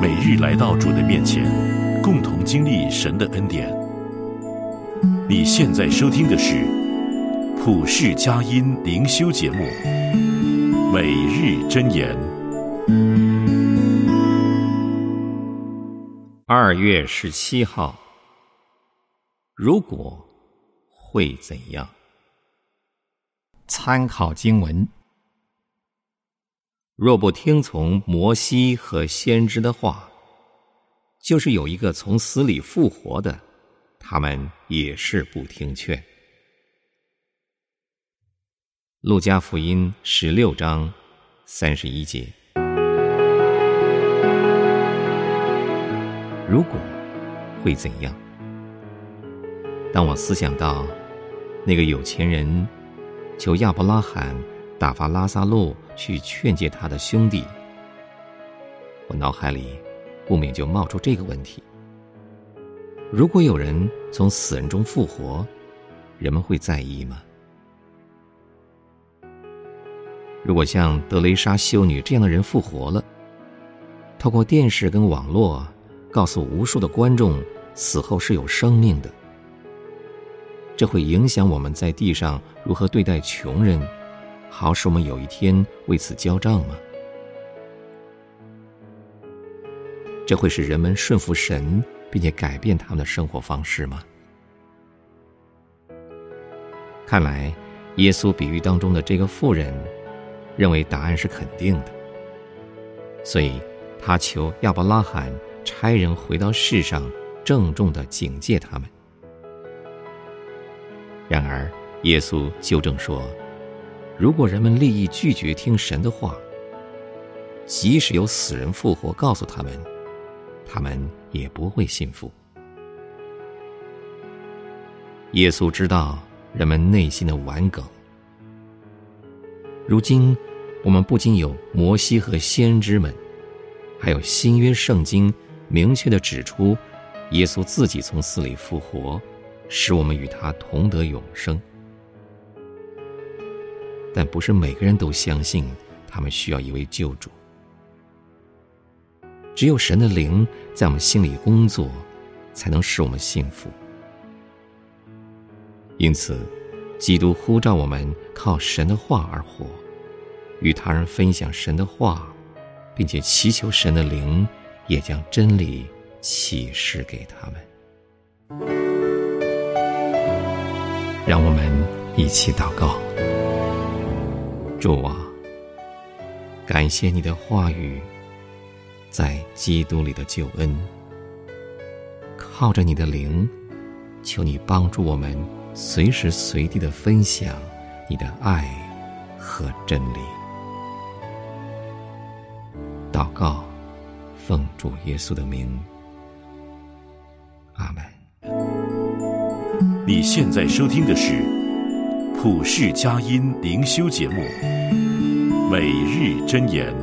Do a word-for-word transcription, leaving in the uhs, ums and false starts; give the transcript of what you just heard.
每日来到主的面前，共同经历神的恩典。你现在收听的是普世佳音灵修节目《每日箴言》。 二月十七号，如果会怎样？参考经文：若不听从摩西和先知的话，就是有一个从死里复活的，他们也是不听劝。路加福音十六章三十一节。如果会怎样？当我思想到那个有钱人求亚伯拉罕打发拉撒路去劝诫他的兄弟，我脑海里不免就冒出这个问题：如果有人从死人中复活，人们会在意吗？如果像德雷莎修女这样的人复活了，透过电视跟网络告诉无数的观众死后是有生命的，这会影响我们在地上如何对待穷人，好使我们有一天为此交账吗？这会使人们顺服神，并且改变他们的生活方式吗？看来耶稣比喻当中的这个妇人认为答案是肯定的，所以他求亚伯拉罕差人回到世上，郑重地警戒他们。然而耶稣纠正说，如果人们立意拒绝听神的话，即使有死人复活告诉他们，他们也不会信服。耶稣知道人们内心的顽梗。如今我们不仅有摩西和先知们，还有新约圣经明确地指出耶稣自己从死里复活，使我们与他同得永生。但不是每个人都相信他们需要一位救主。只有神的灵在我们心里工作，才能使我们信服。因此基督呼召我们靠神的话而活，与他人分享神的话，并且祈求神的灵也将真理启示给他们。让我们一起祷告。主啊，感谢你的话语在基督里的救恩，靠着你的灵，求你帮助我们随时随地的分享你的爱和真理。祷告，奉主耶稣的名，阿们。 你现在收听的是普世佳音灵修节目《每日箴言》。